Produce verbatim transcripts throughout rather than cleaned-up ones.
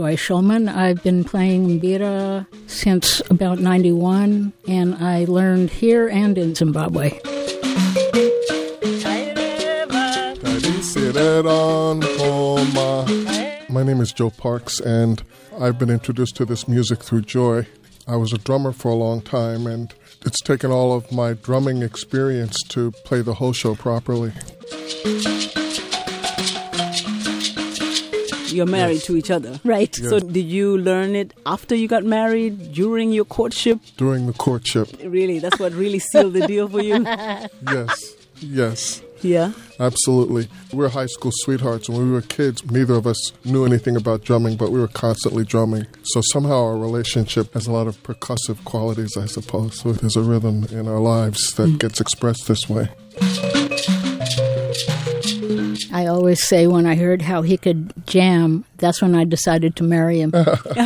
Joy Shulman. I've been playing mbira since about ninety-one, and I learned here and in Zimbabwe. My name is Joe Parks, and I've been introduced to this music through Joy. I was a drummer for a long time, and it's taken all of my drumming experience to play the whole show properly. You're married Yes. to each other. Right. Yes. So did you learn it after you got married, during your courtship? During the courtship, Really, that's what really sealed the deal for you? yes, yes, Yeah. absolutely. We're high school sweethearts. When we were kids, neither of us knew anything about drumming, but we were constantly drumming. So somehow our relationship has a lot of percussive qualities, I suppose. So there's a rhythm in our lives that mm. gets expressed this way. I always say when I heard how he could jam, that's when I decided to marry him.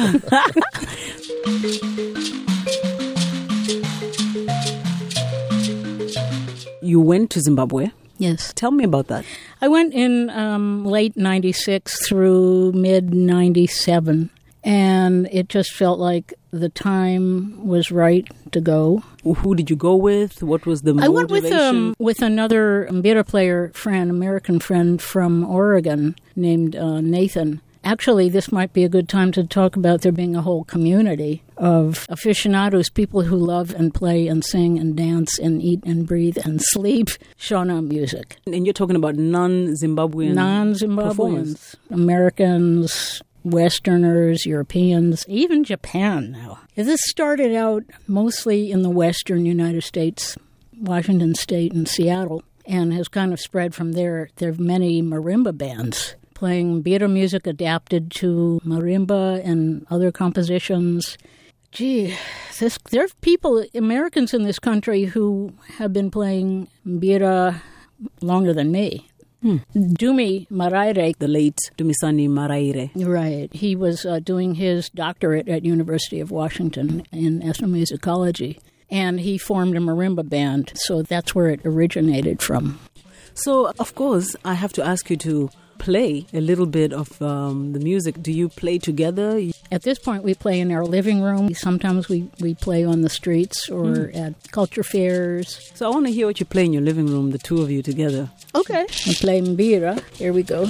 You went to Zimbabwe. Yes. Tell me about that. I went in um, late ninety-six through mid ninety-seven, and it just felt like the time was right to go. Who did you go with? What was the I motivation? went with um, with another mbira player friend, American friend from Oregon named uh, Nathan. Actually, this might be a good time to talk about there being a whole community of aficionados, people who love and play and sing and dance and eat and breathe and sleep Shona music. And you're talking about non-Zimbabwean Non-Zimbabweans, performers. Americans, Westerners, Europeans, even Japan now. This started out mostly in the western United States, Washington State and Seattle, and has kind of spread from there. There are many marimba bands playing mbira music adapted to marimba and other compositions. Gee, this, there are people, Americans in this country, who have been playing mbira longer than me. Hmm. Dumi Maraire. The late Dumisani Maraire. Right. He was uh, doing his doctorate at University of Washington in ethnomusicology, and he formed a marimba band, so that's where it originated from. So, of course, I have to ask you to play a little bit of um, the music. Do you play together? At this point, we play in our living room. Sometimes we, we play on the streets or mm. at culture fairs. So I want to hear what you play in your living room, the two of you together. Okay. We play mbira. Here we go.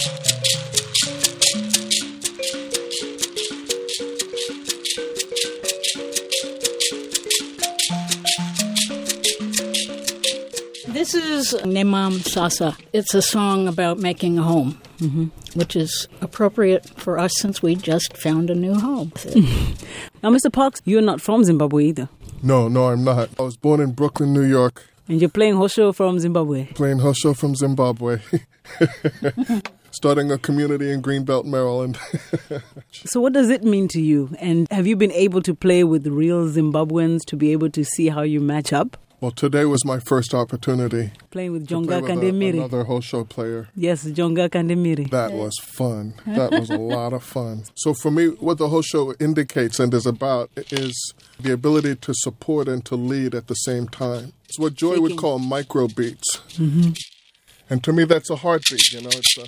This is Nemam Sasa. It's a song about making a home, mm-hmm. which is appropriate for us since we just found a new home. Now, Mister Parks, you're not from Zimbabwe either. No, no, I'm not. I was born in Brooklyn, New York. And you're playing Hosho from Zimbabwe. Playing Hosho from Zimbabwe. Starting a community in Greenbelt, Maryland. So what does it mean to you? And have you been able to play with real Zimbabweans to be able to see how you match up? Well, today was my first opportunity. Playing with Jonga Jonga Kandemiri. Another Hosho player. Yes, Jonga Kandemiri. That was fun. That was a lot of fun. So for me, what the Hosho indicates and is about is the ability to support and to lead at the same time. It's what Joy Shaking. would call micro beats. Mm-hmm. And to me, that's a heartbeat, you know. It's a,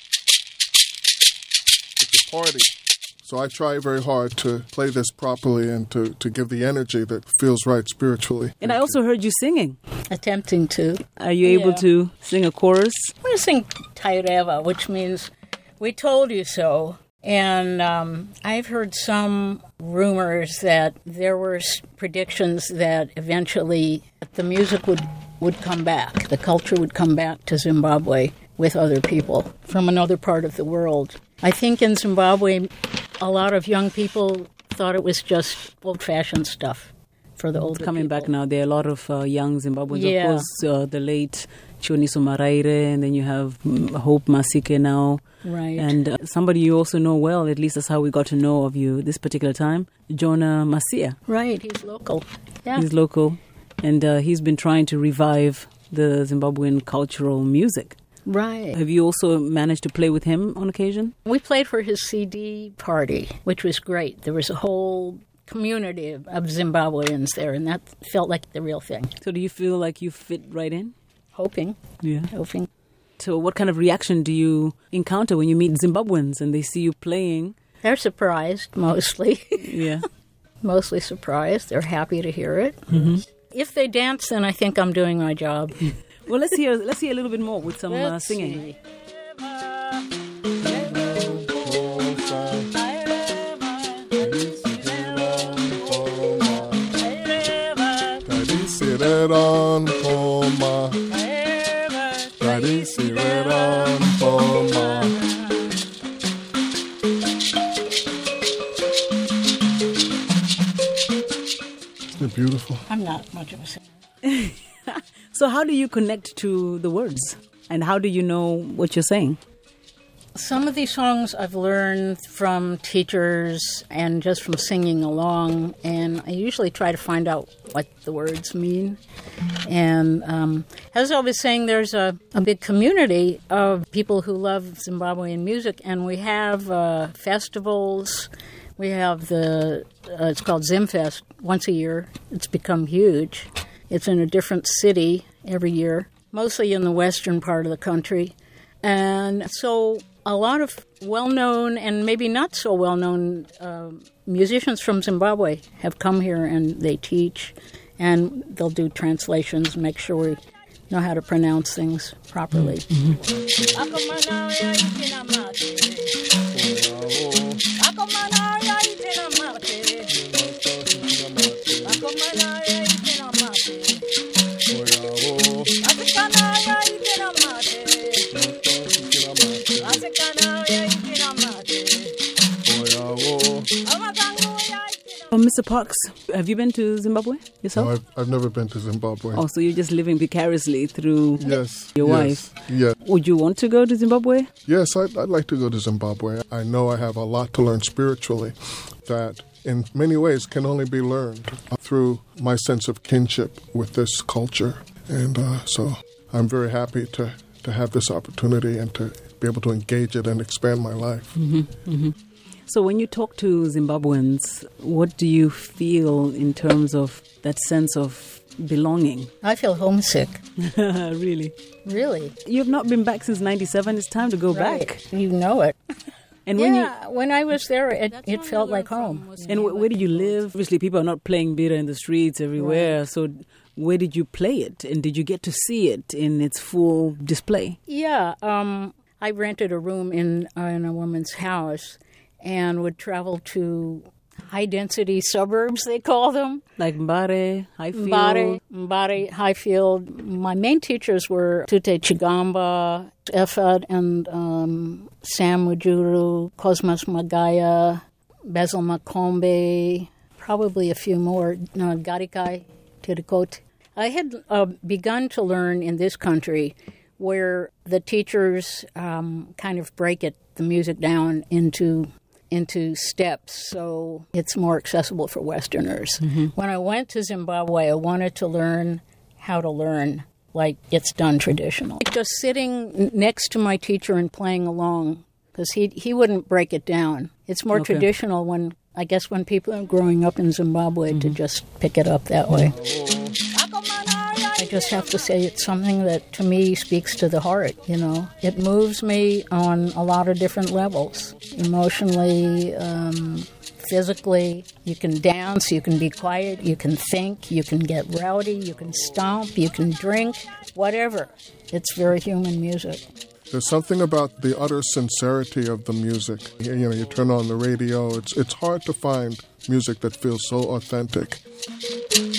it's a party. So I try very hard to play this properly and to, to give the energy that feels right spiritually. And I also heard you singing. Attempting to. Are you able Yeah. to sing a chorus? I'm going to sing Taireva, which means we told you so. And um, I've heard some rumors that there were s- predictions that eventually the music would, would come back. The culture would come back to Zimbabwe with other people from another part of the world. I think in Zimbabwe, a lot of young people thought it was just old-fashioned stuff for the older Coming people. back now, there are a lot of uh, young Zimbabweans. Yeah. Of course, uh, the late Chioniso Maraire, and then you have mm, Hope Masike now. Right. And uh, somebody you also know well, at least that's how we got to know of you this particular time, Jonah Masia. Right, he's local. Yeah. He's local, and uh, he's been trying to revive the Zimbabwean cultural music. Right. Have you also managed to play with him on occasion? We played for his C D party, which was great. There was a whole community of, of Zimbabweans there, and that felt like the real thing. So do you feel like you fit right in? Hoping. Yeah. Hoping. So what kind of reaction do you encounter when you meet Zimbabweans and they see you playing They're surprised, mostly. Yeah. Mostly surprised. They're happy to hear it. Mm-hmm. If they dance, then I think I'm doing my job. Well, let's hear let's hear a little bit more with some uh, Let's singing. see. Daddy sit it on Poma. Daddy sit it on Poma. Isn't it beautiful? I'm not much of a singer. So how do you connect to the words? And how do you know what you're saying? Some of these songs I've learned from teachers and just from singing along, and I usually try to find out what the words mean. And um, as I was saying, there's a, a big community of people who love Zimbabwean music, and we have uh, festivals. We have the, uh, it's called Zimfest, once a year. It's become huge. It's in a different city every year, mostly in the western part of the country. And so a lot of well-known and maybe not so well-known uh, musicians from Zimbabwe have come here and they teach, and they'll do translations and make sure we know how to pronounce things properly. Oh, Mister Parks, have you been to Zimbabwe yourself? No, I've, I've never been to Zimbabwe. Oh, so you're just living vicariously through Yes. your yes, wife? Yeah. Would you want to go to Zimbabwe? Yes, I'd, I'd like to go to Zimbabwe. I know I have a lot to learn spiritually that in many ways can only be learned through my sense of kinship with this culture. And uh, so I'm very happy to, to have this opportunity and to be able to engage it and expand my life. Mm-hmm, mm-hmm. So when you talk to Zimbabweans, what do you feel in terms of that sense of belonging? I feel homesick. Really? Really? You've not been back since ninety-seven. It's time to go Right. back. You know it. And when yeah, when I was there, it, it felt like home. you and wh- where did you live? Obviously, people are not playing bira in the streets everywhere. Right. So where did you play it? And did you get to see it in its full display? Yeah, um, I rented a room in, uh, in a woman's house and would travel to high-density suburbs, they call them. Like Mbare, Highfield? Mbare, Mbare, Highfield. My main teachers were Tute Chigamba, Efad, and um, Sam Mujuru, Cosmas Magaya, Basil Makombe, probably a few more, no, Garikai, Tirikot. I had uh, begun to learn in this country where the teachers um, kind of break it, the music down into into steps, so it's more accessible for Westerners. Mm-hmm. When I went to Zimbabwe, I wanted to learn how to learn like it's done traditional. Just sitting next to my teacher and playing along, because he he wouldn't break it down. It's more Okay. traditional when, I guess, when people are growing up in Zimbabwe, mm-hmm. to just pick it up that way. I just have to say it's something that, to me, speaks to the heart, you know. It moves me on a lot of different levels. Emotionally, um, physically. You can dance, you can be quiet, you can think, you can get rowdy, you can stomp, you can drink, whatever. It's very human music. There's something about the utter sincerity of the music. You know, you turn on the radio, it's it's hard to find music that feels so authentic.